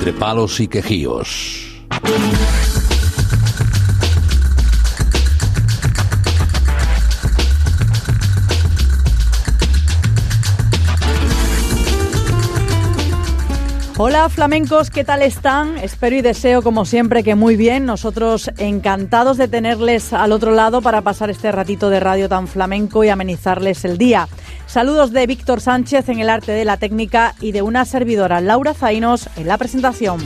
Entre palos y quejíos. Hola flamencos, ¿qué tal están? Espero y deseo como siempre que muy bien. Nosotros encantados de tenerles al otro lado para pasar este ratito de radio tan flamenco y amenizarles el día. Saludos de Víctor Sánchez en el arte de la técnica y de una servidora, Laura Zainos, en la presentación.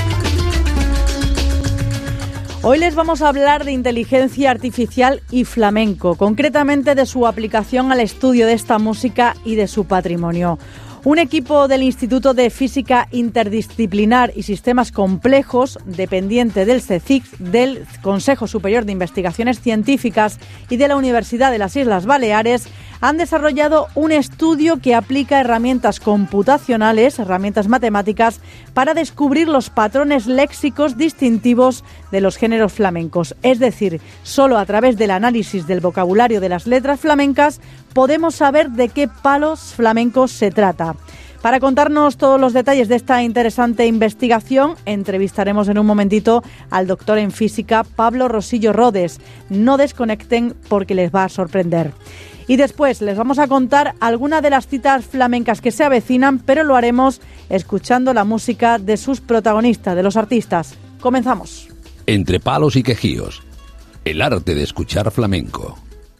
Hoy les vamos a hablar de inteligencia artificial y flamenco, concretamente de su aplicación al estudio de esta música y de su patrimonio. Un equipo del Instituto de Física Interdisciplinar y Sistemas Complejos, dependiente del CSIC, del Consejo Superior de Investigaciones Científicas y de la Universidad de las Islas Baleares, han desarrollado un estudio que aplica herramientas computacionales, herramientas matemáticas, para descubrir los patrones léxicos distintivos de los géneros flamencos. Es decir, solo a través del análisis del vocabulario de las letras flamencas podemos saber de qué palos flamencos se trata. Para contarnos todos los detalles de esta interesante investigación, entrevistaremos en un momentito al doctor en física Pablo Rosillo Rodes. No desconecten porque les va a sorprender. Y después les vamos a contar algunas de las citas flamencas que se avecinan, pero lo haremos escuchando la música de sus protagonistas, de los artistas. Comenzamos. Entre palos y quejíos. El arte de escuchar flamenco.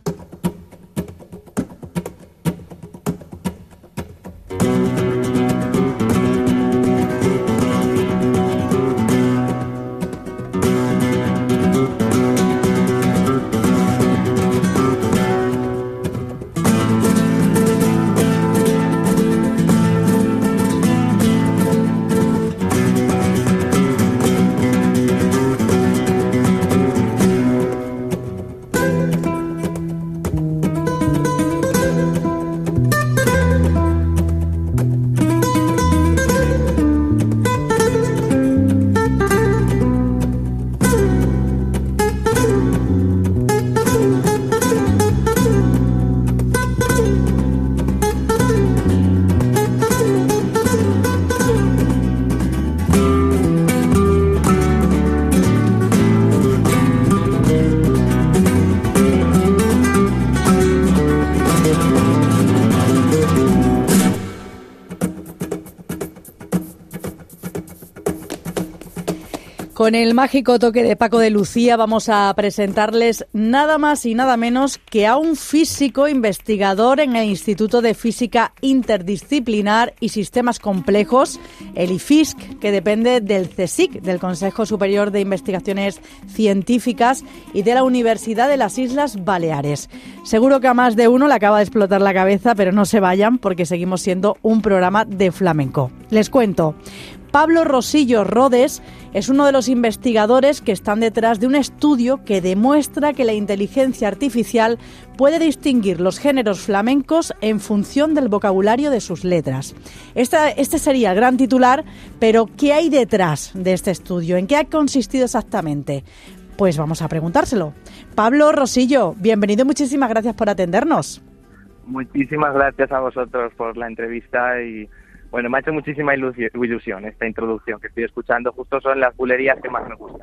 Con el mágico toque de Paco de Lucía vamos a presentarles nada más y nada menos que a un físico investigador en el Instituto de Física Interdisciplinar y Sistemas Complejos, el IFISC, que depende del CSIC, del Consejo Superior de Investigaciones Científicas y de la Universidad de las Islas Baleares. Seguro que a más de uno le acaba de explotar la cabeza, pero no se vayan porque seguimos siendo un programa de flamenco. Les cuento. Pablo Rosillo Rodes es uno de los investigadores que están detrás de un estudio que demuestra que la inteligencia artificial puede distinguir los géneros flamencos en función del vocabulario de sus letras. Este sería el gran titular, pero ¿qué hay detrás de este estudio? ¿En qué ha consistido exactamente? Pues vamos a preguntárselo. Pablo Rosillo, bienvenido y muchísimas gracias por atendernos. Muchísimas gracias a vosotros por la entrevista y bueno, me ha hecho muchísima ilusión esta introducción que estoy escuchando. Justo son las bulerías que más me gustan.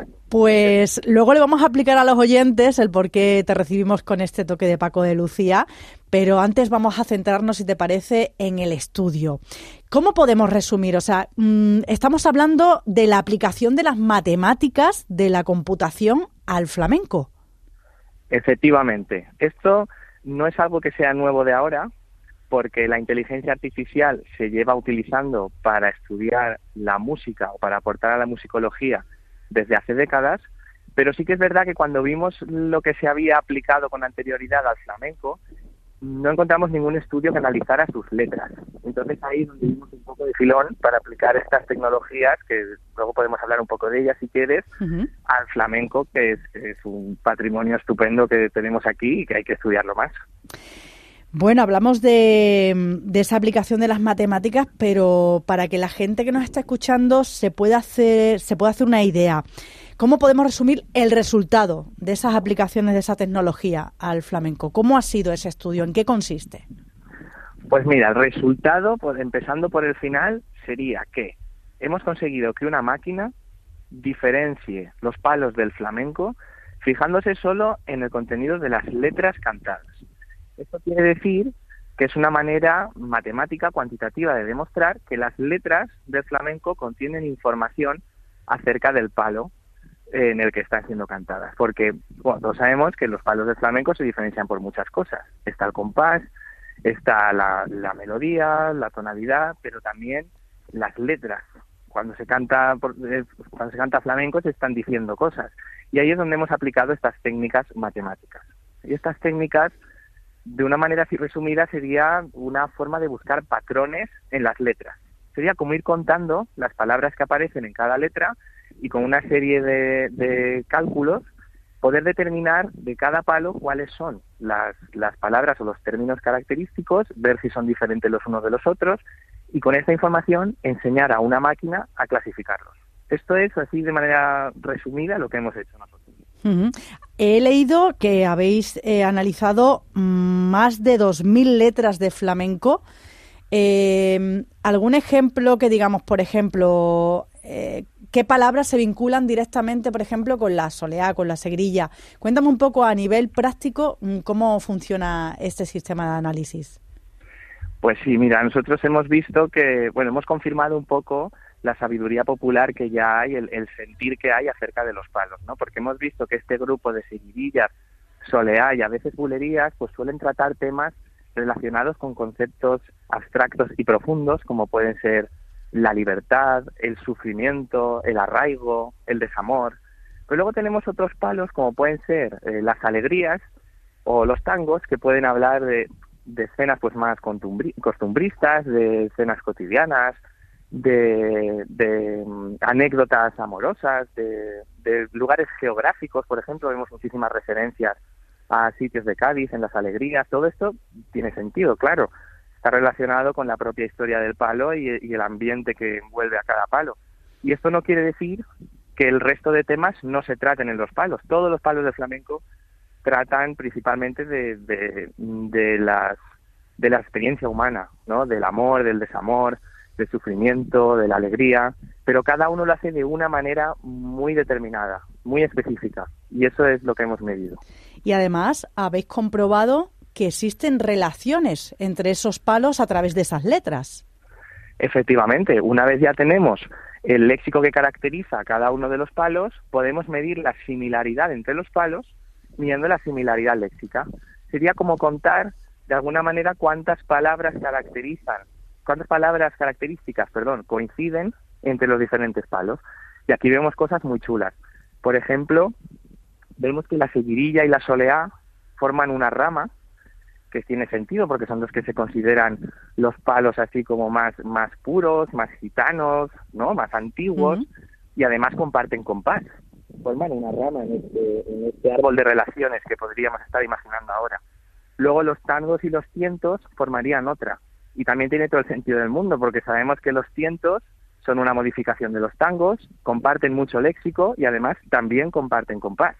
Pues luego le vamos a explicar a los oyentes el por qué te recibimos con este toque de Paco de Lucía, pero antes vamos a centrarnos, si te parece, en el estudio. ¿Cómo podemos resumir? O sea, estamos hablando de la aplicación de las matemáticas de la computación al flamenco. Efectivamente. Esto no es algo que sea nuevo de ahora, porque la inteligencia artificial se lleva utilizando para estudiar la música o para aportar a la musicología desde hace décadas, pero sí que es verdad que cuando vimos lo que se había aplicado con anterioridad al flamenco, no encontramos ningún estudio que analizara sus letras. Entonces ahí es donde vimos un poco de filón para aplicar estas tecnologías, que luego podemos hablar un poco de ellas si quieres, al flamenco, que es un patrimonio estupendo que tenemos aquí y que hay que estudiarlo más. Bueno, hablamos de esa aplicación de las matemáticas, pero para que la gente que nos está escuchando se pueda hacer una idea, ¿cómo podemos resumir el resultado de esas aplicaciones de esa tecnología al flamenco? ¿Cómo ha sido ese estudio? ¿En qué consiste? Pues mira, el resultado, pues empezando por el final, sería que hemos conseguido que una máquina diferencie los palos del flamenco fijándose solo en el contenido de las letras cantadas. Esto quiere decir que es una manera matemática cuantitativa de demostrar que las letras del flamenco contienen información acerca del palo en el que están siendo cantadas, porque todos sabemos que los palos del flamenco se diferencian por muchas cosas. Está el compás, está la melodía, la tonalidad, pero también las letras. Cuando se canta flamenco se están diciendo cosas, y ahí es donde hemos aplicado estas técnicas matemáticas. Y estas técnicas, de una manera así resumida, sería una forma de buscar patrones en las letras. Sería como ir contando las palabras que aparecen en cada letra y con una serie de cálculos poder determinar de cada palo cuáles son las palabras o los términos característicos, ver si son diferentes los unos de los otros, y con esta información enseñar a una máquina a clasificarlos. Esto es, así de manera resumida, lo que hemos hecho nosotros. Uh-huh. He leído que habéis analizado más de 2.000 letras de flamenco. ¿Algún ejemplo que digamos, por ejemplo, qué palabras se vinculan directamente, por ejemplo, con la soleá, con la segrilla? Cuéntame un poco a nivel práctico cómo funciona este sistema de análisis. Pues sí, mira, nosotros hemos visto que, hemos confirmado un poco la sabiduría popular que ya hay, el sentir que hay acerca de los palos, ¿no? Porque hemos visto que este grupo de seguidillas, soleá y a veces bulerías, pues suelen tratar temas relacionados con conceptos abstractos y profundos, como pueden ser la libertad, el sufrimiento, el arraigo, el desamor. Pero luego tenemos otros palos, como pueden ser las alegrías o los tangos, que pueden hablar de escenas pues más costumbristas, de escenas cotidianas, de anécdotas amorosas, de lugares geográficos. Por ejemplo, vemos muchísimas referencias a sitios de Cádiz en las alegrías. Todo esto tiene sentido, claro. Está relacionado con la propia historia del palo y el ambiente que envuelve a cada palo. Y esto no quiere decir que el resto de temas no se traten en los palos. Todos los palos de flamenco tratan principalmente de la experiencia humana, ¿no? Del amor, del desamor, del sufrimiento, de la alegría, pero cada uno lo hace de una manera muy determinada, muy específica, y eso es lo que hemos medido. Y además habéis comprobado que existen relaciones entre esos palos a través de esas letras. Efectivamente, una vez ya tenemos el léxico que caracteriza a cada uno de los palos, podemos medir la similaridad entre los palos midiendo la similaridad léxica. Sería como contar, de alguna manera, cuántas palabras características coinciden entre los diferentes palos. Y aquí vemos cosas muy chulas. Por ejemplo, vemos que la seguirilla y la soleá forman una rama, que tiene sentido porque son los que se consideran los palos así como más puros, más gitanos, ¿no? Más antiguos, y además comparten compás. Forman una rama en este árbol de relaciones que podríamos estar imaginando ahora. Luego los tangos y los tientos formarían otra. Y también tiene todo el sentido del mundo, porque sabemos que los tientos son una modificación de los tangos, comparten mucho léxico y además también comparten compás.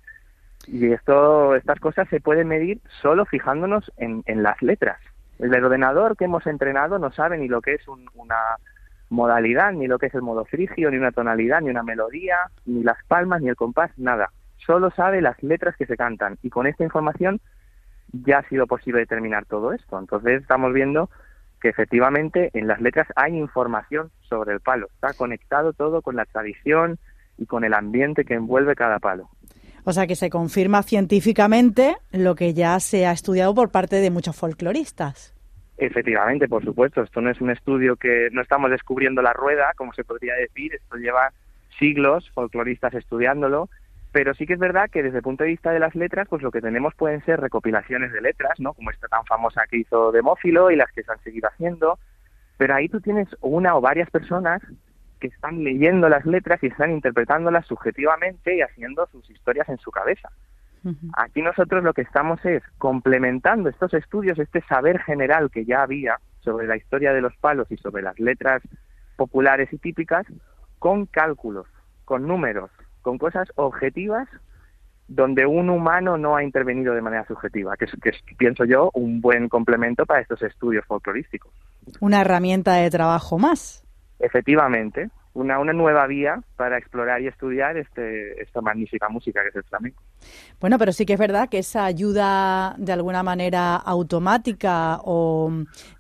Y estas cosas se pueden medir solo fijándonos en las letras. El ordenador que hemos entrenado no sabe ni lo que es una modalidad, ni lo que es el modo frigio, ni una tonalidad, ni una melodía, ni las palmas, ni el compás, nada. Solo sabe las letras que se cantan. Y con esta información ya ha sido posible determinar todo esto. Entonces estamos viendo que efectivamente en las letras hay información sobre el palo. Está conectado todo con la tradición y con el ambiente que envuelve cada palo. O sea que se confirma científicamente lo que ya se ha estudiado por parte de muchos folcloristas. Efectivamente, por supuesto. Esto no es un estudio que no estamos descubriendo la rueda, como se podría decir. Esto lleva siglos folcloristas estudiándolo. Pero sí que es verdad que desde el punto de vista de las letras, pues lo que tenemos pueden ser recopilaciones de letras, ¿no? Como esta tan famosa que hizo Demófilo y las que se han seguido haciendo. Pero ahí tú tienes una o varias personas que están leyendo las letras y están interpretándolas subjetivamente y haciendo sus historias en su cabeza. Aquí nosotros lo que estamos es complementando estos estudios, este saber general que ya había sobre la historia de los palos y sobre las letras populares y típicas, con cálculos, con números, con cosas objetivas donde un humano no ha intervenido de manera subjetiva, que es, pienso yo, un buen complemento para estos estudios folclorísticos. Una herramienta de trabajo más. Efectivamente, una nueva vía para explorar y estudiar esta magnífica música que es el flamenco. Bueno, pero sí que es verdad que esa ayuda de alguna manera automática o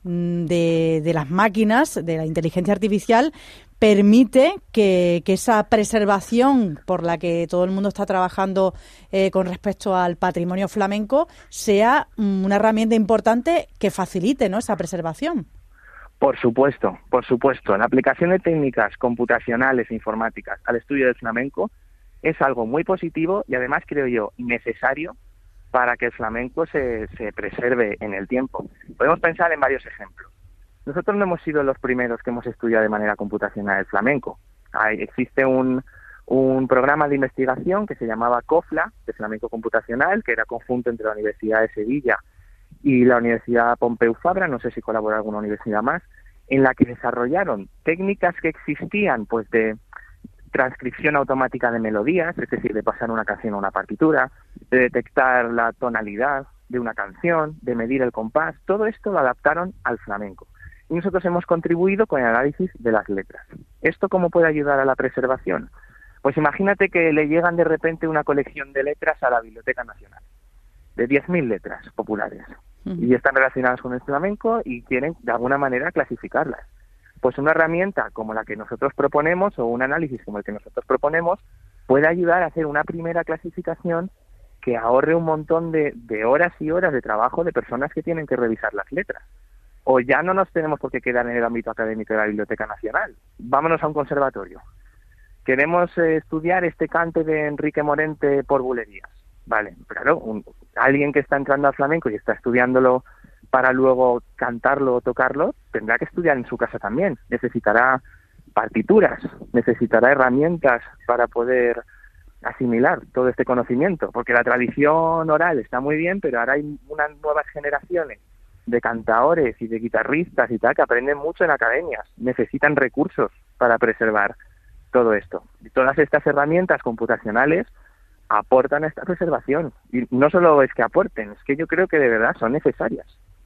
de las máquinas, de la inteligencia artificial, permite que esa preservación por la que todo el mundo está trabajando con respecto al patrimonio flamenco sea una herramienta importante que facilite, ¿no?, esa preservación. Por supuesto. La aplicación de técnicas computacionales e informáticas al estudio del flamenco es algo muy positivo y además, creo yo, necesario para que el flamenco se preserve en el tiempo. Podemos pensar en varios ejemplos. Nosotros no hemos sido los primeros que hemos estudiado de manera computacional el flamenco. Existe un programa de investigación que se llamaba COFLA, de flamenco computacional, que era conjunto entre la Universidad de Sevilla y la Universidad Pompeu Fabra, no sé si colabora alguna universidad más, en la que desarrollaron técnicas que existían, pues, de transcripción automática de melodías, es decir, de pasar una canción a una partitura, de detectar la tonalidad de una canción, de medir el compás. Todo esto lo adaptaron al flamenco. Y nosotros hemos contribuido con el análisis de las letras. ¿Esto cómo puede ayudar a la preservación? Pues imagínate que le llegan de repente una colección de letras a la Biblioteca Nacional, de 10.000 letras populares, y están relacionadas con el flamenco y quieren de alguna manera clasificarlas. Pues una herramienta como la que nosotros proponemos o un análisis como el que nosotros proponemos puede ayudar a hacer una primera clasificación que ahorre un montón de horas y horas de trabajo de personas que tienen que revisar las letras. O ya no nos tenemos por qué quedar en el ámbito académico de la Biblioteca Nacional. Vámonos a un conservatorio. Queremos estudiar este cante de Enrique Morente por bulerías. Vale, claro, alguien que está entrando al flamenco y está estudiándolo para luego cantarlo o tocarlo, tendrá que estudiar en su casa también. Necesitará partituras, necesitará herramientas para poder asimilar todo este conocimiento, porque la tradición oral está muy bien, pero ahora hay unas nuevas generaciones de cantaores y de guitarristas y tal que aprenden mucho en academias, necesitan recursos para preservar todo esto. Y todas estas herramientas computacionales aportan a esta preservación. Y no solo es que aporten, es que yo creo que de verdad son necesarias.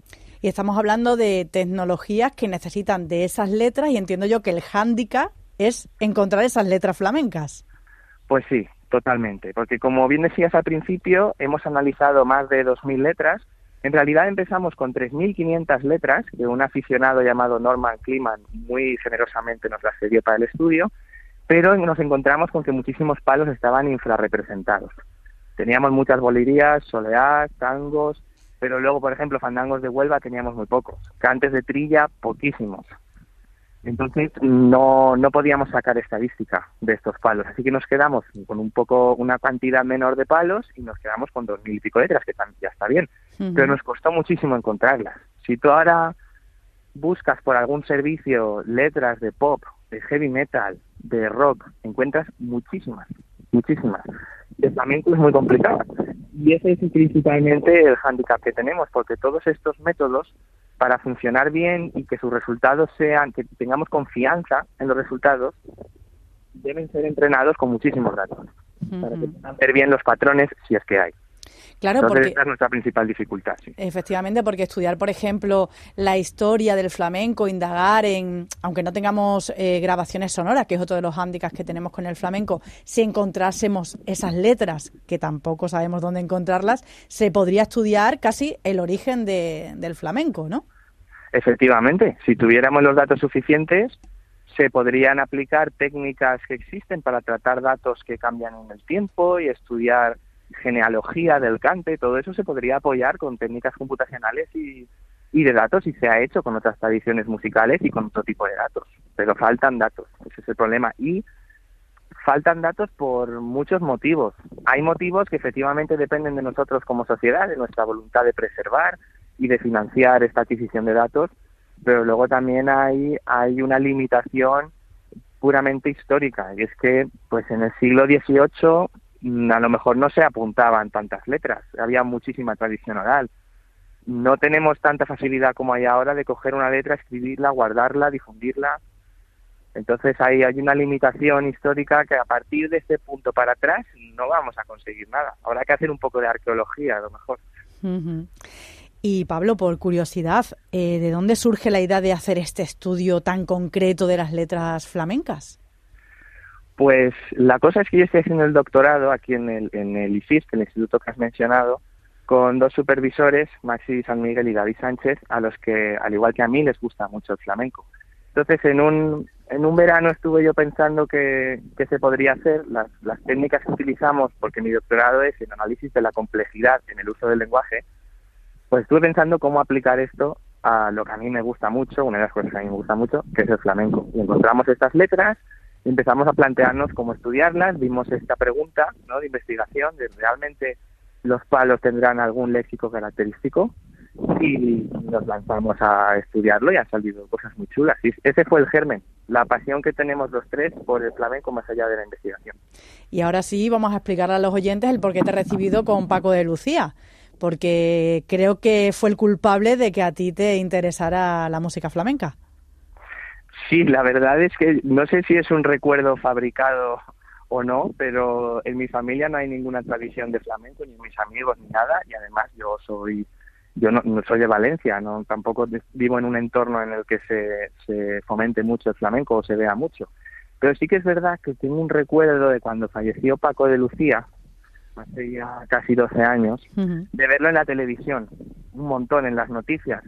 Y estamos hablando de tecnologías que necesitan de esas letras y entiendo yo que el hándicap es encontrar esas letras flamencas. Pues sí, totalmente, porque como bien decías al principio, hemos analizado más de 2.000 letras. En realidad empezamos con 3.500 letras que un aficionado llamado Norman Kliman muy generosamente nos las cedió para el estudio, pero nos encontramos con que muchísimos palos estaban infrarrepresentados. Teníamos muchas bolerías, soleás, tangos, pero luego, por ejemplo, fandangos de Huelva teníamos muy pocos, cantes de trilla, poquísimos. Entonces no podíamos sacar estadística de estos palos, así que nos quedamos con una cantidad menor de palos y nos quedamos con 2.000 y pico letras, que ya está bien, pero nos costó muchísimo encontrarlas. Si tú ahora buscas por algún servicio letras de pop, de heavy metal, de rock, encuentras muchísimas. El flamenco es muy complicado y ese es principalmente el hándicap que tenemos, porque todos estos métodos, para funcionar bien y que sus resultados sean, que tengamos confianza en los resultados, deben ser entrenados con muchísimos datos para que puedan ver bien los patrones si es que hay. Claro, entonces, porque esa es nuestra principal dificultad. Sí. Efectivamente, porque estudiar, por ejemplo, la historia del flamenco, indagar en, aunque no tengamos grabaciones sonoras, que es otro de los hándicaps que tenemos con el flamenco, si encontrásemos esas letras, que tampoco sabemos dónde encontrarlas, se podría estudiar casi el origen del flamenco, ¿no? Efectivamente, si tuviéramos los datos suficientes, se podrían aplicar técnicas que existen para tratar datos que cambian en el tiempo y estudiar genealogía del cante. Todo eso se podría apoyar con técnicas computacionales y de datos, y se ha hecho con otras tradiciones musicales y con otro tipo de datos, pero faltan datos, ese es el problema, y faltan datos por muchos motivos. Hay motivos que efectivamente dependen de nosotros como sociedad, de nuestra voluntad de preservar y de financiar esta adquisición de datos, pero luego también hay una limitación puramente histórica, y es que pues en el siglo XVIII a lo mejor no se apuntaban tantas letras, había muchísima tradición oral. No tenemos tanta facilidad como hay ahora de coger una letra, escribirla, guardarla, difundirla. Entonces hay una limitación histórica que a partir de este punto para atrás no vamos a conseguir nada. Habrá que hacer un poco de arqueología a lo mejor. Y Pablo, por curiosidad, ¿de dónde surge la idea de hacer este estudio tan concreto de las letras flamencas? Pues la cosa es que yo estoy haciendo el doctorado aquí en el IFISC, el instituto que has mencionado, con 2 supervisores, Maxi San Miguel y David Sánchez, a los que, al igual que a mí, les gusta mucho el flamenco. Entonces, en un verano estuve yo pensando que se podría hacer. Las técnicas que utilizamos, porque mi doctorado es en análisis de la complejidad en el uso del lenguaje, pues estuve pensando cómo aplicar esto a lo que a mí me gusta mucho, una de las cosas que a mí me gusta mucho, que es el flamenco. Y encontramos estas letras, empezamos a plantearnos cómo estudiarlas, vimos esta pregunta, ¿no?, de investigación, de realmente los palos tendrán algún léxico característico, y nos lanzamos a estudiarlo y han salido cosas muy chulas. Y ese fue el germen, la pasión que tenemos los 3 por el flamenco más allá de la investigación. Y ahora sí vamos a explicarle a los oyentes el por qué te he recibido con Paco de Lucía, porque creo que fue el culpable de que a ti te interesara la música flamenca. Sí, la verdad es que no sé si es un recuerdo fabricado o no, pero en mi familia no hay ninguna tradición de flamenco, ni mis amigos, ni nada, y además yo no soy de Valencia, no, tampoco vivo en un entorno en el que se fomente mucho el flamenco o se vea mucho. Pero sí que es verdad que tengo un recuerdo de cuando falleció Paco de Lucía, hace ya casi 12 años, de verlo en la televisión, un montón en las noticias,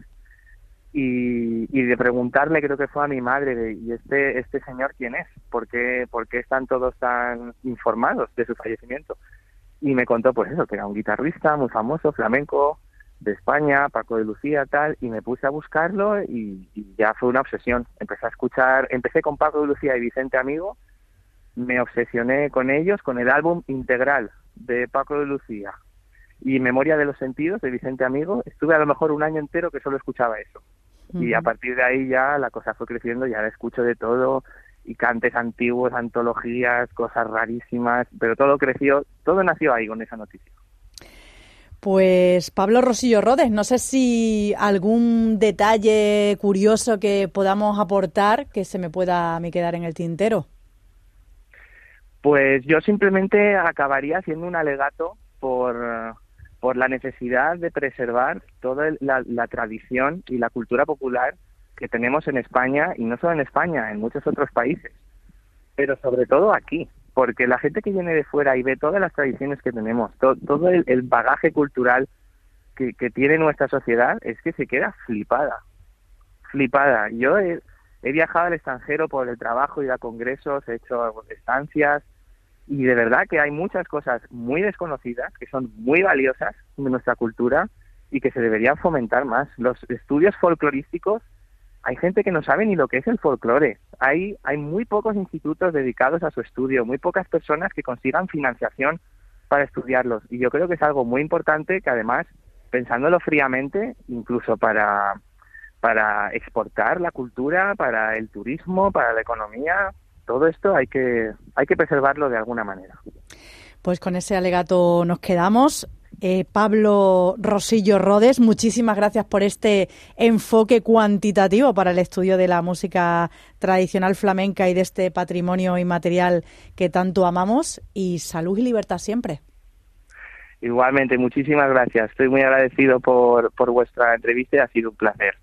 y de preguntarle, creo que fue a mi madre, ¿y este señor quién es? ¿Por qué están todos tan informados de su fallecimiento? Y me contó pues eso, que era un guitarrista muy famoso, flamenco, de España, Paco de Lucía, tal, y me puse a buscarlo y ya fue una obsesión. Empecé con Paco de Lucía y Vicente Amigo, me obsesioné con ellos, con el álbum integral de Paco de Lucía y Memoria de los Sentidos de Vicente Amigo. Estuve a lo mejor un año entero que solo escuchaba eso. Y a partir de ahí ya la cosa fue creciendo, ya escucho de todo, y cantes antiguos, antologías, cosas rarísimas, pero todo nació ahí con esa noticia. Pues Pablo Rosillo Rodes, no sé si algún detalle curioso que podamos aportar que se me pueda a mí quedar en el tintero. Pues yo simplemente acabaría haciendo un alegato por la necesidad de preservar toda la tradición y la cultura popular que tenemos en España, y no solo en España, en muchos otros países, pero sobre todo aquí, porque la gente que viene de fuera y ve todas las tradiciones que tenemos, todo el bagaje cultural que tiene nuestra sociedad, es que se queda flipada. Yo he viajado al extranjero por el trabajo, ido a congresos, he hecho estancias, y de verdad que hay muchas cosas muy desconocidas, que son muy valiosas de nuestra cultura y que se deberían fomentar más. Los estudios folclorísticos, hay gente que no sabe ni lo que es el folclore. Hay muy pocos institutos dedicados a su estudio, muy pocas personas que consigan financiación para estudiarlos. Y yo creo que es algo muy importante que además, pensándolo fríamente, incluso para exportar la cultura, para el turismo, para la economía, todo esto hay que preservarlo de alguna manera. Pues con ese alegato nos quedamos. Pablo Rosillo Rodes, muchísimas gracias por este enfoque cuantitativo para el estudio de la música tradicional flamenca y de este patrimonio inmaterial que tanto amamos, y salud y libertad siempre. Igualmente, muchísimas gracias. Estoy muy agradecido por vuestra entrevista y ha sido un placer.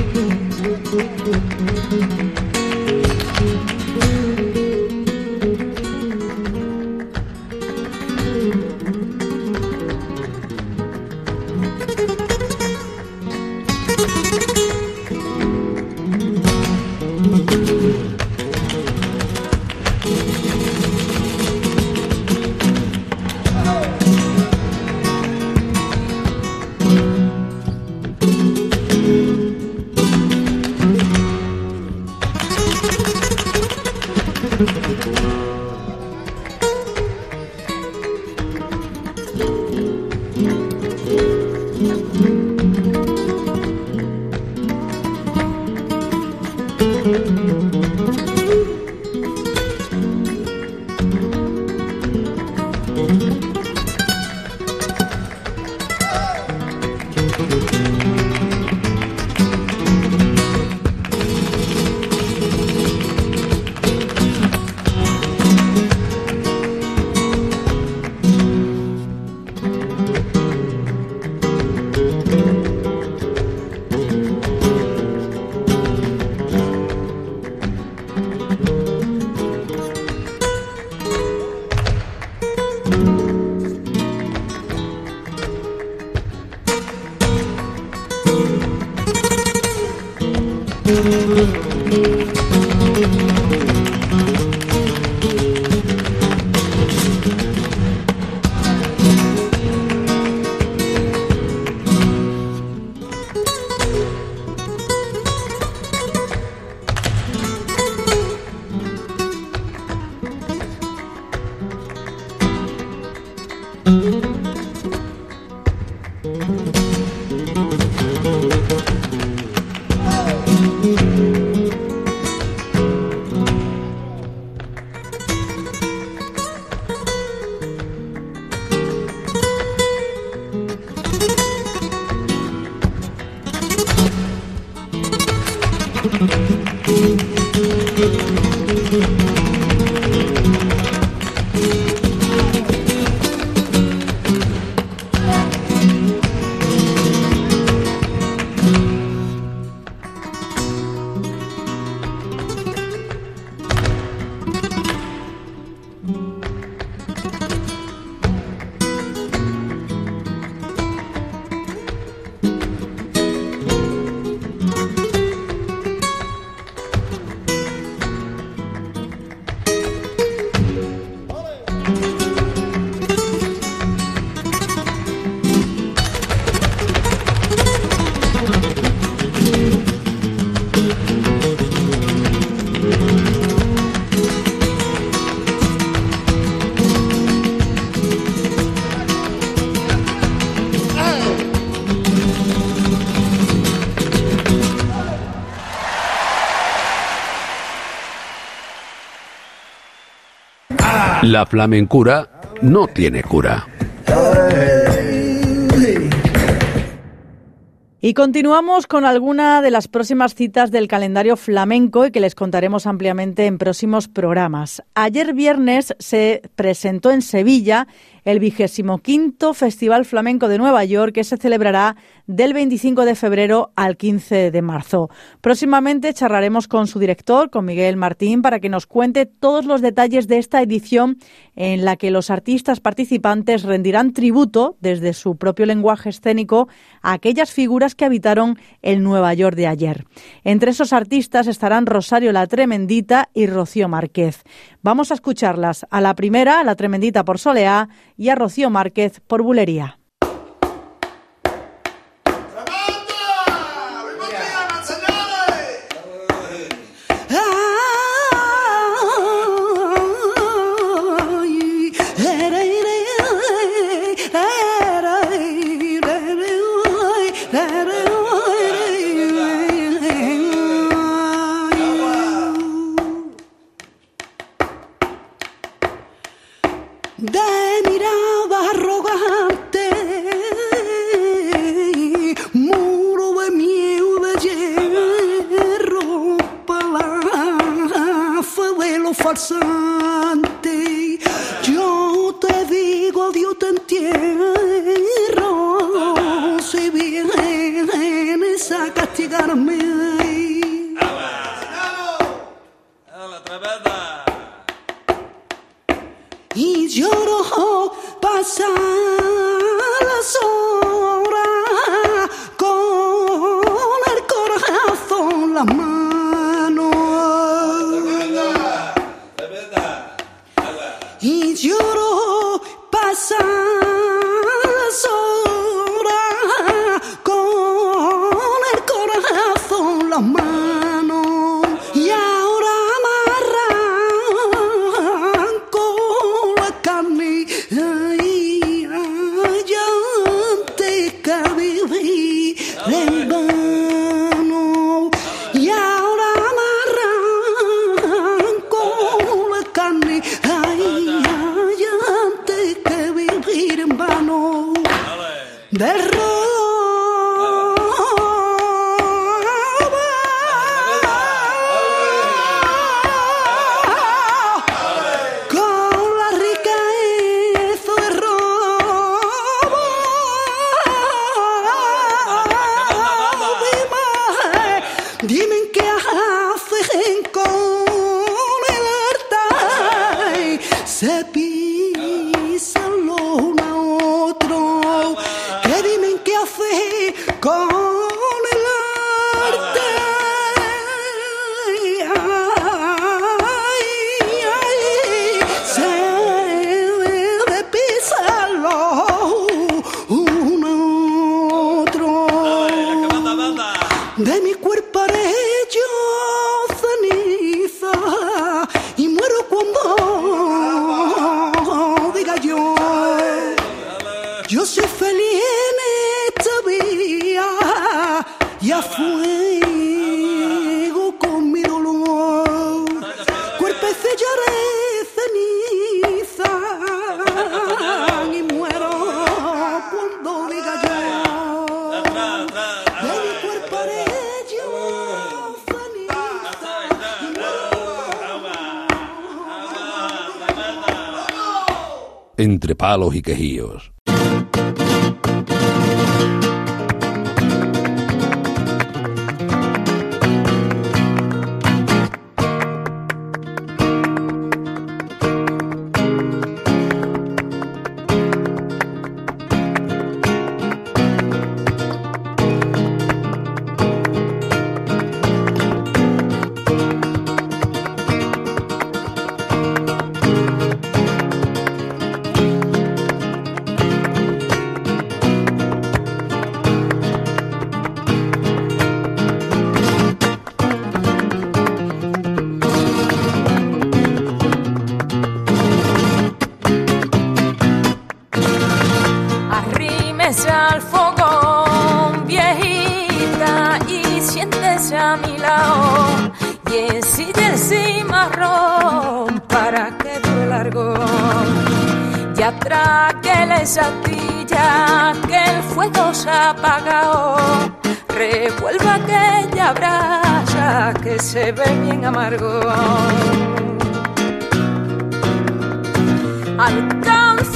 La flamencura no tiene cura. Y continuamos con alguna de las próximas citas del calendario flamenco y que les contaremos ampliamente en próximos programas. Ayer viernes se presentó en Sevilla el 25º Festival Flamenco de Nueva York, que se celebrará del 25 de febrero al 15 de marzo. Próximamente charlaremos con su director, con Miguel Martín, para que nos cuente todos los detalles de esta edición en la que los artistas participantes rendirán tributo desde su propio lenguaje escénico a aquellas figuras que habitaron el Nueva York de ayer. Entre esos artistas estarán Rosario la Tremendita y Rocío Márquez. Vamos a escucharlas. A la primera, a la Tremendita por Soleá, y a Rocío Márquez por Bulería. De mirada arrogante, muro de miel de hierro, palaza de lo farsante. Yo te digo, Dios te entierro, si vienes a castigarme. con las manos y lloro pasar horas con el corazón las manos y ahora me arranco la carne. Ay, ay, antes que viví en vano y ahora me arranco la carne. Ay, ay, antes que vivir en vano del se pisan los uno a otro, que dime qué hace con el arte. Ay, ay, se pisan los uno a otro, de mi cuerpo haré yo ceniza y muero cuando yo soy feliz en esta vida y a fuego con mi dolor. Cuerpo sellaré ceniza y muero cuando diga yo. De mi cuerpo haré yo ceniza y muero. Entre palos y quejíos. Al fogón, viejita, y siéntese a mi lado, y ensille el cimarrón para que dure largo, y atrás que le satilla que el fuego se ha apagado, revuelva aquella brasa que se ve bien amargo. Alcance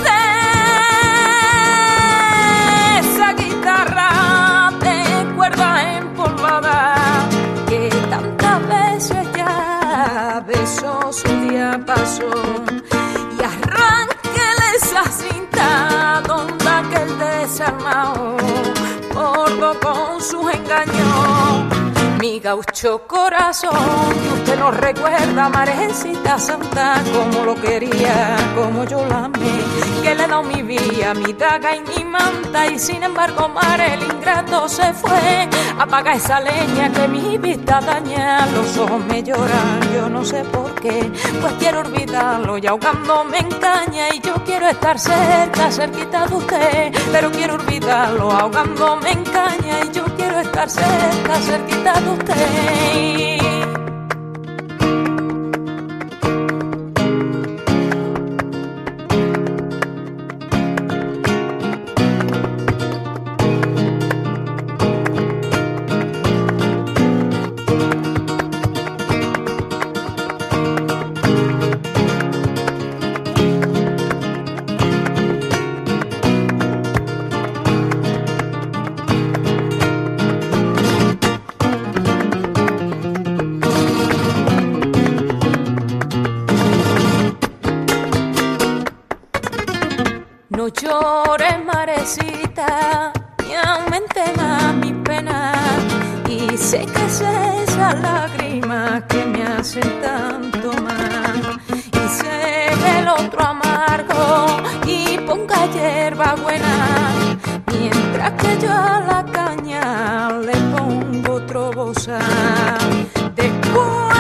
guitarra de cuerda empolvada que tantas veces ya besó su diapasón, y arránquele esa cinta donde aquel desarmado bordo con sus engaños. Mi gaucho corazón, que usted no recuerda, Marecita Santa, como lo quería, como yo la amé, que le he dado mi vida, mi daga y mi manta, y sin embargo, mare, el ingrato se fue. Apaga esa leña que mi vista daña, los ojos me lloran, yo no sé por qué, pues quiero olvidarlo y ahogándome en caña, y yo quiero estar cerca, cerquita de usted, pero quiero olvidarlo ahogándome en caña, y yo quiero estar cerca, cerquita de usted. No llores, Marecita, y aumente más mi pena, y sé que es esa las lágrimas que me hacen tanto mal. Y se ve el otro amargo y ponga hierba buena, mientras que yo a la caña le pongo otro bozal. Después,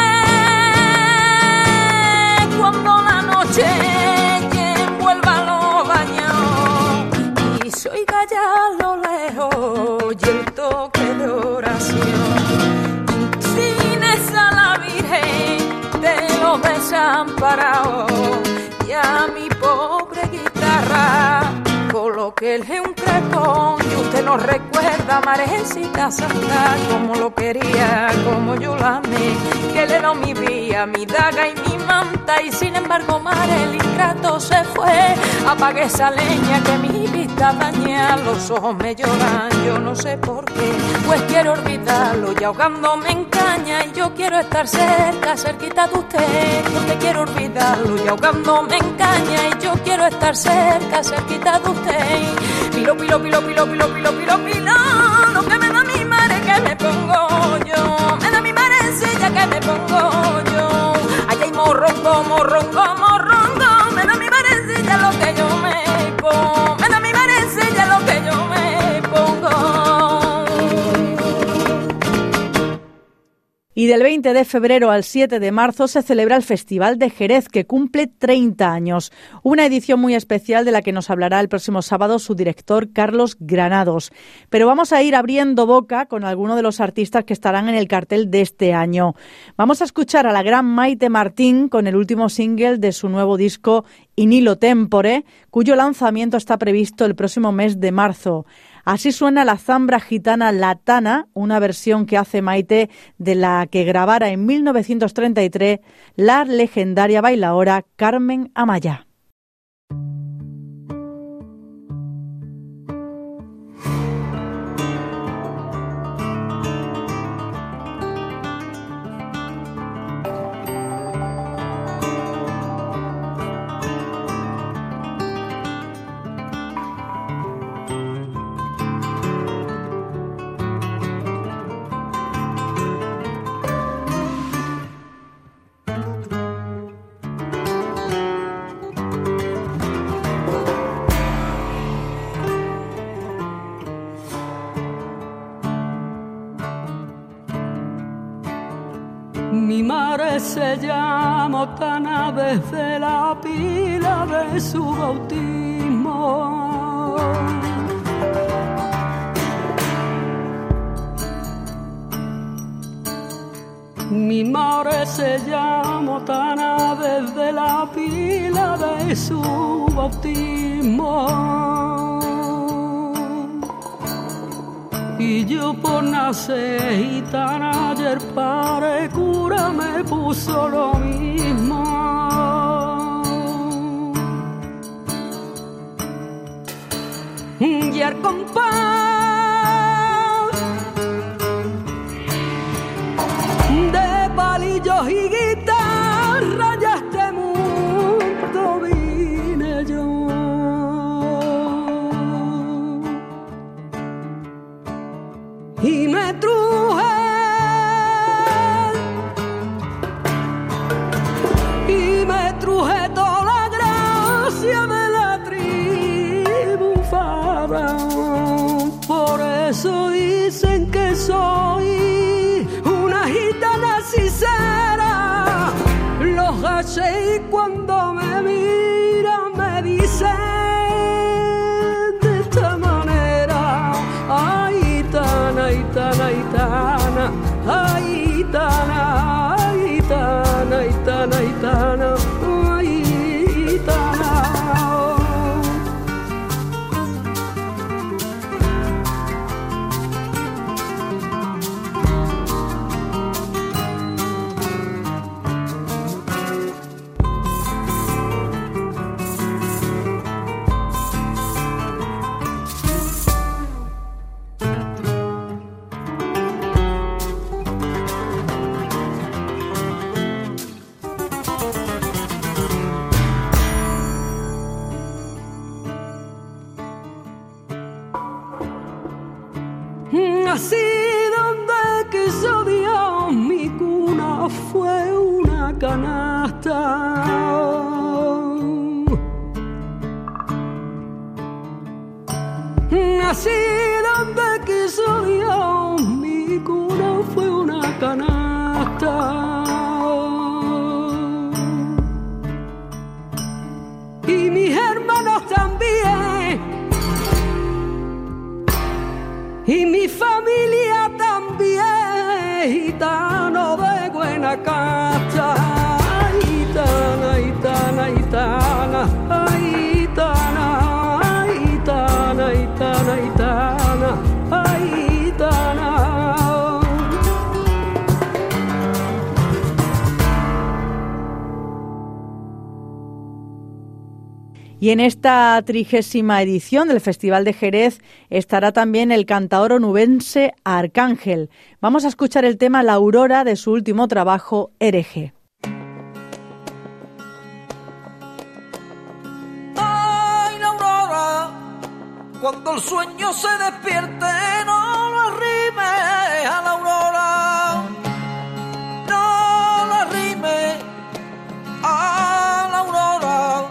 cuando la noche envuelva los baños y se oiga ya a lo lejos y el toque de oración, inclínese a la Virgen de los desamparados y a mi pobre guitarra colóquele un crepón y usted nos recuerda, Marecita Santa, como lo quería, como yo la amé, que le dio mi vida, mi daga y mi manta, y sin embargo, Mare, el ingrato se fue. Apague esa leña que mi vista daña, los ojos me lloran, yo no sé por qué, pues quiero olvidarlo y ahogándome en caña, y yo quiero estar cerca, cerquita de usted, porque quiero olvidarlo y ahogándome en caña, y yo quiero estar cerca, cerquita de usted. Pilo, pilo, pilo, pilo, pilo, pilo, pilo, pilo, lo que me da mi madre que me pongo yo, me da mi marecilla que me pongo yo, allá hay morrongo, morrongo, morrongo, me da mi marecilla lo que yo me pongo, me da mi marecilla lo que yo me pongo. Y del 20 de febrero al 7 de marzo se celebra el Festival de Jerez, que cumple 30 años. Una edición muy especial de la que nos hablará el próximo sábado su director, Carlos Granados. Pero vamos a ir abriendo boca con algunos de los artistas que estarán en el cartel de este año. Vamos a escuchar a la gran Maite Martín con el último single de su nuevo disco, In Illo Tempore, cuyo lanzamiento está previsto el próximo mes de marzo. Así suena la zambra gitana Latana, una versión que hace Maite de la que grabara en 1933 la legendaria bailaora Carmen Amaya. Mi madre se llama Otana desde la pila de su bautismo. Mi madre se llama Otana desde la pila de su bautismo. Y yo por nacer gitana, ayer padre cura me puso lo mismo. Y el compás de palillos y guitarra, ya este mundo vine yo. Y me truje toda la gracia de la tribu Faraón. Por eso dicen que soy una gitana sincera. Los gachés cuando me miran me dicen de esta manera: ay, gitana, gitana, gitana, ay, gitana, ay, gitana, gitana, gitana, ay, gitana. Así donde quiso Dios Y mis hermanos también, y mi familia también, gitano de buena casa. Ay, gitana, gitana, gitana, ay, gitana, ay, gitana, gitana, gitana, ay, gitana. Y en esta 30ª edición del Festival de Jerez estará también el cantaor onubense Arcángel. Vamos a escuchar el tema La Aurora de su último trabajo, Hereje. Ay, la aurora, cuando el sueño se despierte, no lo arrime a la aurora, no lo arrime a la aurora.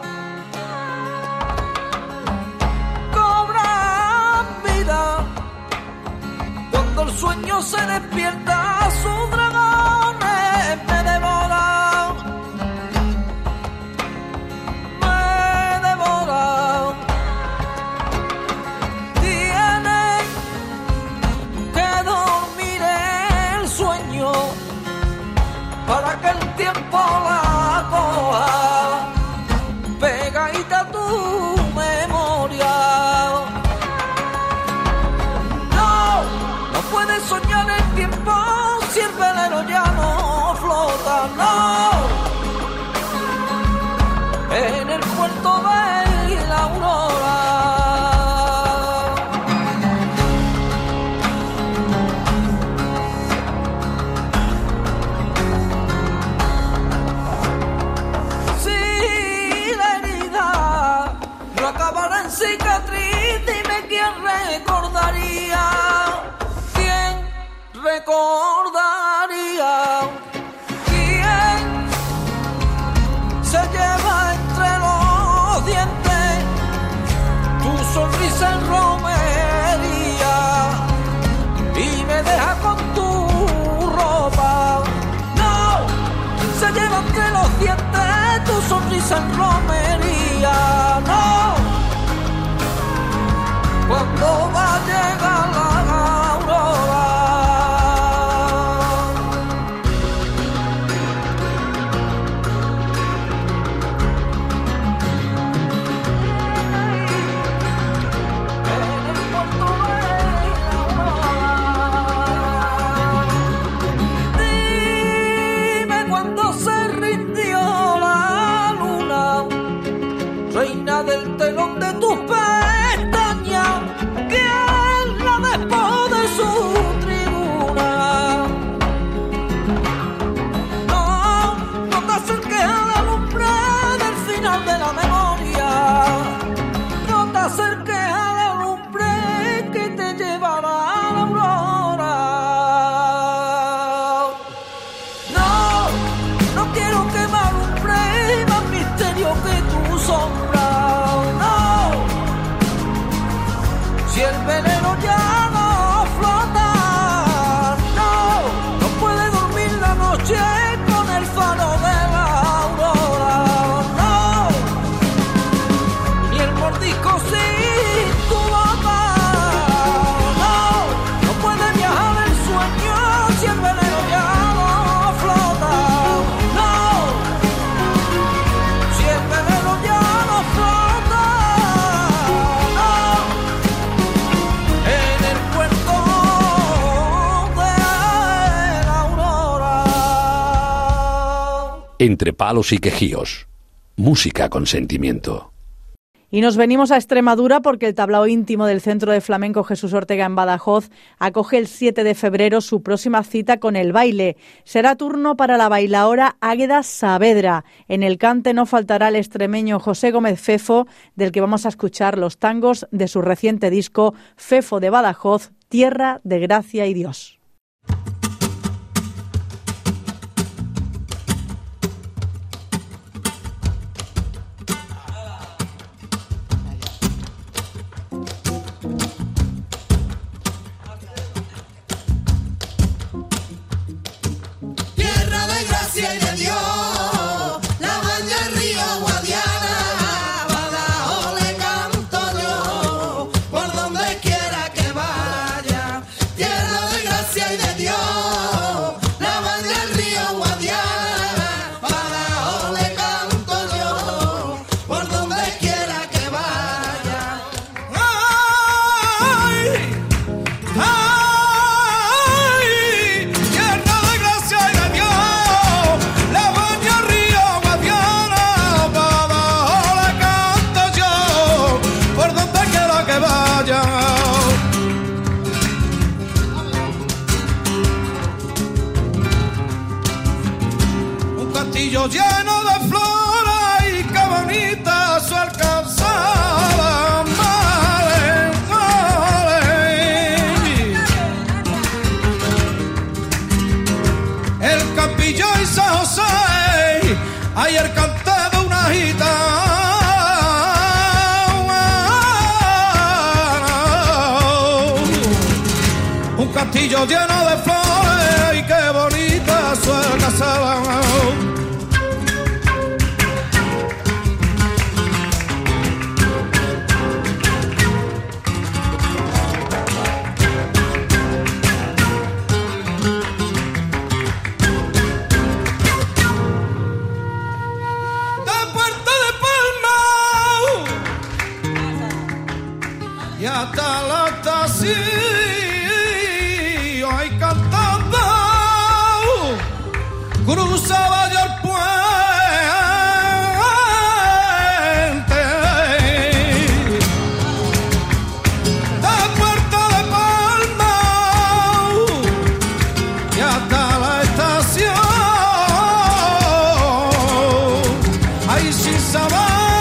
El sueño se despierta, sus dragones me devoran, me devoran. Tiene que dormir el sueño para que el tiempo la coja pegadita a tu memoria. Puedes soñar el tiempo si el velero ya no flota, no. En el puerto de la aurora. Si la herida no acabara en cicatriz, dime quién recordaría. Recordaría quién se lleva entre los dientes tu sonrisa en romería y me deja con tu ropa. No, se lleva entre los dientes tu sonrisa en romería. No, cuando va a llegar la aurora. Reina del telón de tus pestañas, ¿quién la despojó de su tribuna? No, no te acerques a la lumbre del final de la memoria. No te acerques a la lumbre que te llevará a la aurora. No, no quiero quemar lumbre, más misterio que tu sombra. Si el velero ya no flota, no, no puede dormir la noche con el faro de la aurora, no, ni el mordisco sin tu boca, no, no puede viajar el sueño si el velero ya no flota, no, si el velero ya no flota. Entre palos y quejíos. Música con sentimiento. Y nos venimos a Extremadura porque el tablao íntimo del Centro de Flamenco Jesús Ortega en Badajoz acoge el 7 de febrero su próxima cita con el baile. Será turno para la bailaora Águeda Saavedra. En el cante no faltará el extremeño José Gómez Fefo, del que vamos a escuchar los tangos de su reciente disco Fefo de Badajoz, Tierra de Gracia y Dios. Yeah. castillo lleno de flores y qué bonita su alcanzaba. Male, male. El Campillo y San José, ayer canté de una gitana. Un castillo lleno de flores y qué bonita su alcanzaba. Y hasta la estación, ay, cantando, cruzaba yo el puente de Puerto de Palma y hasta la estación, ay, sin saber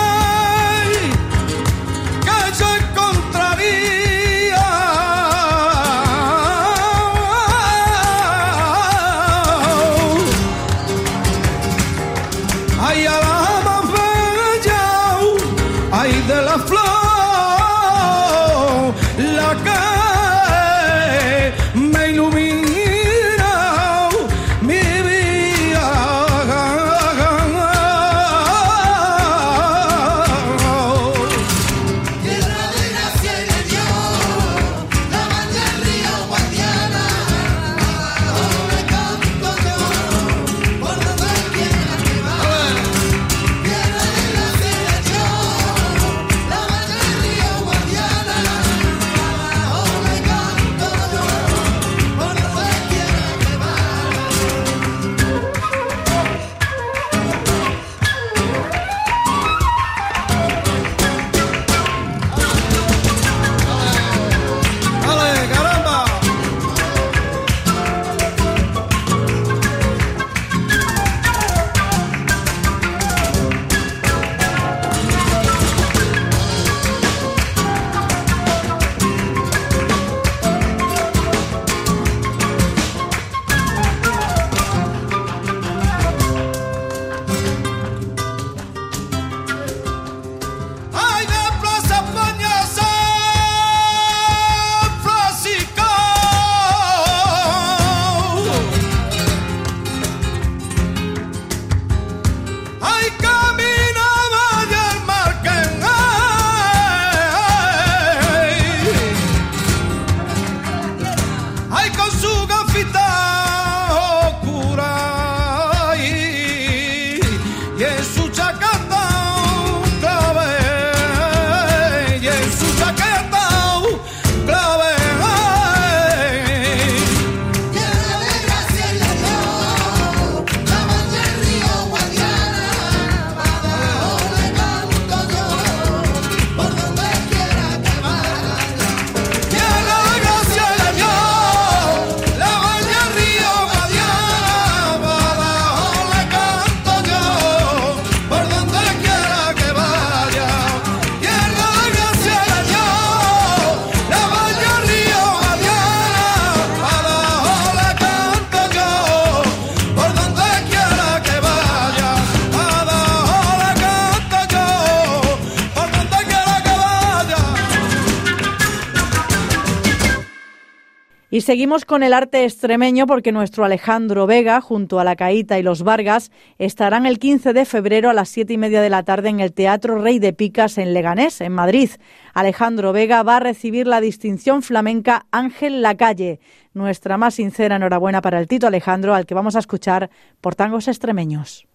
Y seguimos con el arte extremeño porque nuestro Alejandro Vega, junto a La Caíta y los Vargas, estarán el 15 de febrero a las 7:30 de la tarde en el Teatro Rey de Picas en Leganés, en Madrid. Alejandro Vega va a recibir la distinción flamenca Ángel Lacalle. Nuestra más sincera enhorabuena para el Tito Alejandro, al que vamos a escuchar por Tangos Extremeños.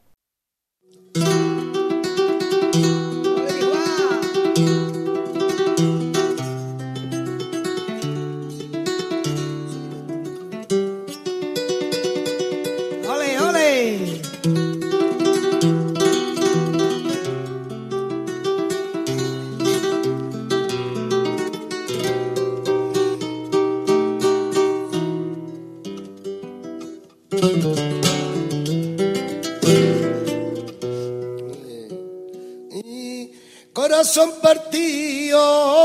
corazón partido,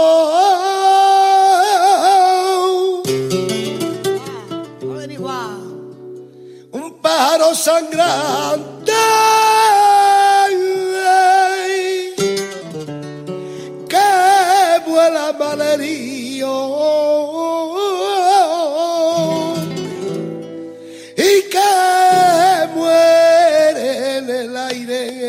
un pájaro sangrante que vuela malherido y que muere en el aire.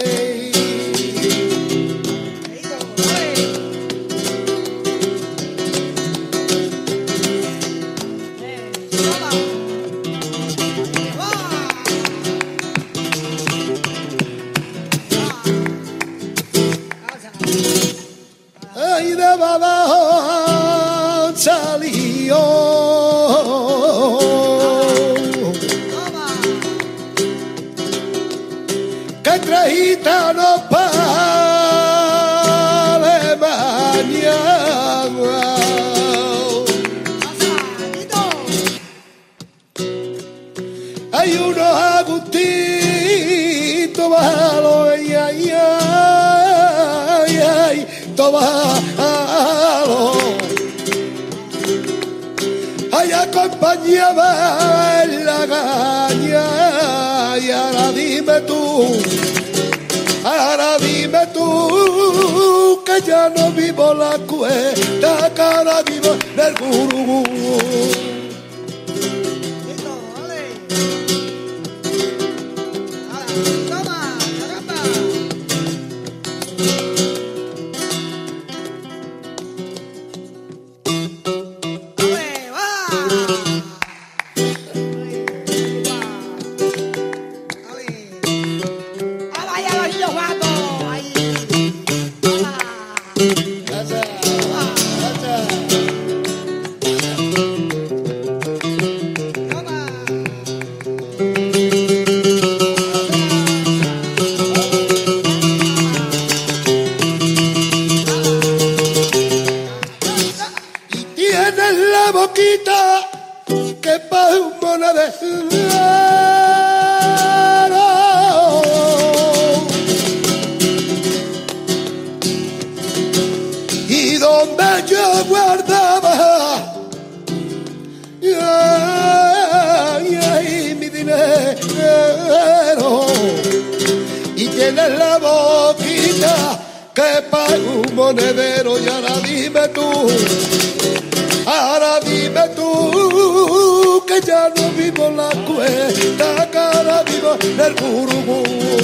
Ay, de abajo salió que tres gitanos para Alemania. Hay unos agustitos bajalo, ay, ay, ay, ay, bajalo. Ay, acompañaba en la caña y ahora dime tú que ya no vivo la cuesta, que ahora vivo del gurú. Que pa' un monedero y donde yo guardaba mi dinero y tienes la boquita que pa' un monedero y ahora dime tú que ya no vivo la cuesta, que ahora vivo del gurú.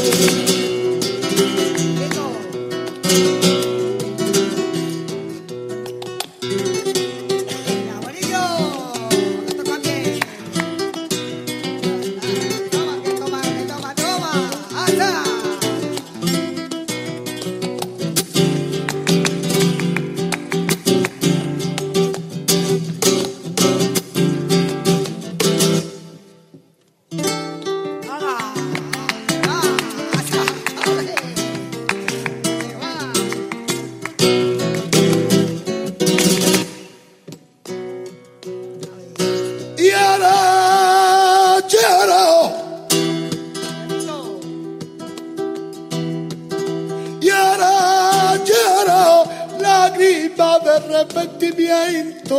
De arrepentimiento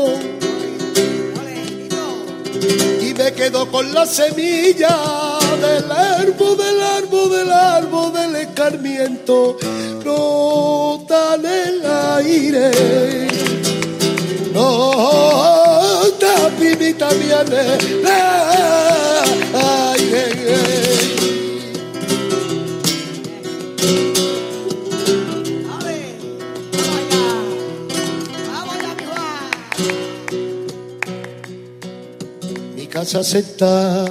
y me quedo con la semilla del árbol del escarmiento. Nota en el aire, nota primita mía en el aire. Casa se está,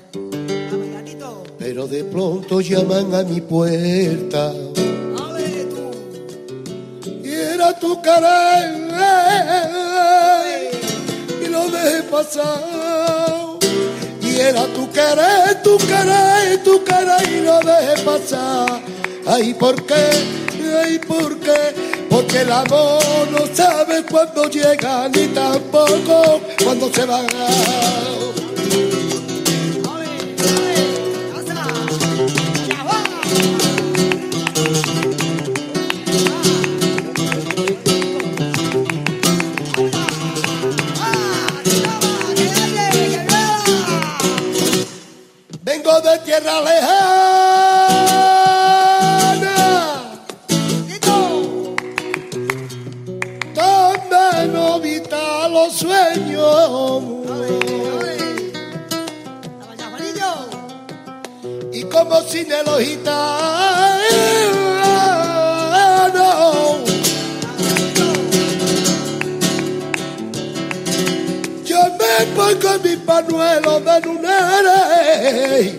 pero de pronto llaman a mi puerta. Y era tu cara y lo dejé pasar. Y era tu cara y lo dejé pasar. Ay, ¿por qué? Ay, ¿por qué? Porque el amor no sabe cuándo llega ni tampoco cuándo se va. tierra lejana, donde no habitan los sueños. Y como sin el gitano, yo me pongo mi pañuelo de lunare.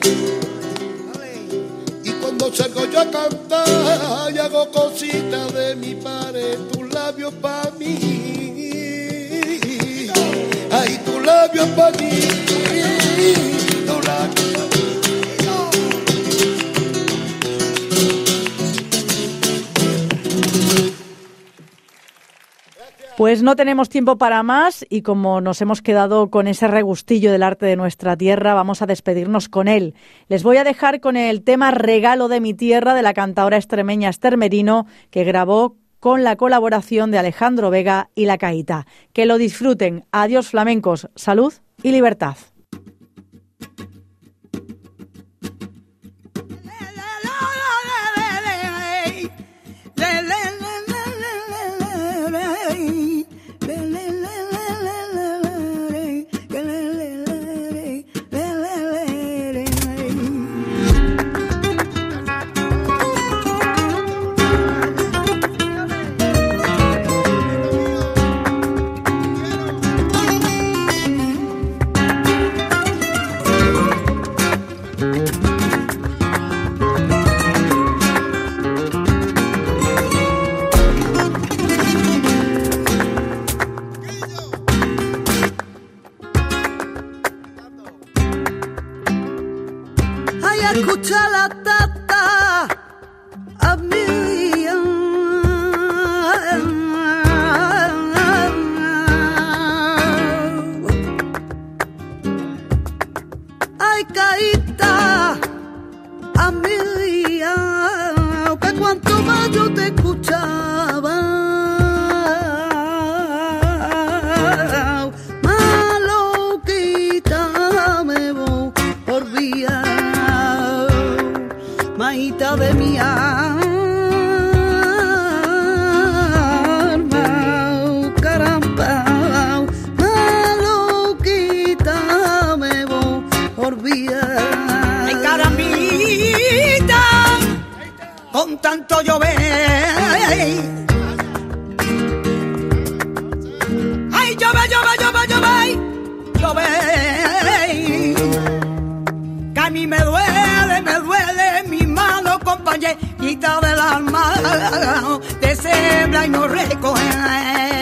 Y cuando salgo yo a cantar y hago cositas de mi padre, tus labios pa' mí. Ay, tus labios pa' mí. Tus labios. Pues no tenemos tiempo para más y como nos hemos quedado con ese regustillo del arte de nuestra tierra, vamos a despedirnos con él. Les voy a dejar con el tema Regalo de mi tierra de la cantaora extremeña Esther Merino, que grabó con la colaboración de Alejandro Vega y La Caíta. Que lo disfruten. Adiós flamencos, salud y libertad. Escucha la tata a mí. Ay, Caíta a mí, que cuanto más yo te escuchaba, más loquita me voy por vía. Maíta de mi alma, caramba, maluquita me voy por vía. Ay, carambita, con tanto llover. Ay, llover, llover, llover, llover, llover. Que a mí me duele mi mano, compañerita del alma, de sembra y no recoge.